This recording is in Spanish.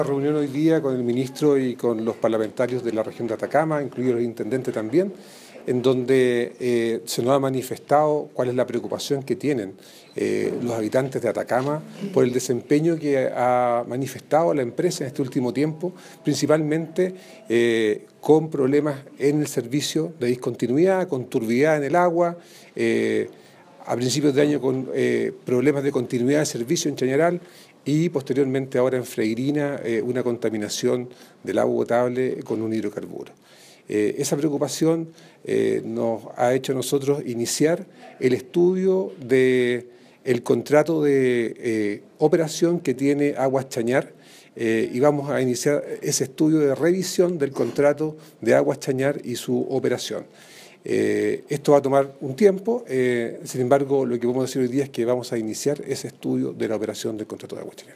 Reunión hoy día con el ministro y con los parlamentarios de la región de Atacama, incluido el intendente también, en donde se nos ha manifestado cuál es la preocupación que tienen los habitantes de Atacama por el desempeño que ha manifestado la empresa en este último tiempo, principalmente con problemas en el servicio de discontinuidad, con turbidez en el agua, a principios de año con problemas de continuidad de servicio en Chañaral y posteriormente ahora en Freirina una contaminación del agua potable con un hidrocarburo. Esa preocupación nos ha hecho a nosotros iniciar el estudio del contrato de operación que tiene Aguas Chañar y vamos a iniciar ese estudio de revisión del contrato de Aguas Chañar y su operación. Esto va a tomar un tiempo, sin embargo, lo que podemos decir hoy día es que vamos a iniciar ese estudio de la operación del contrato de Aguas Chañar.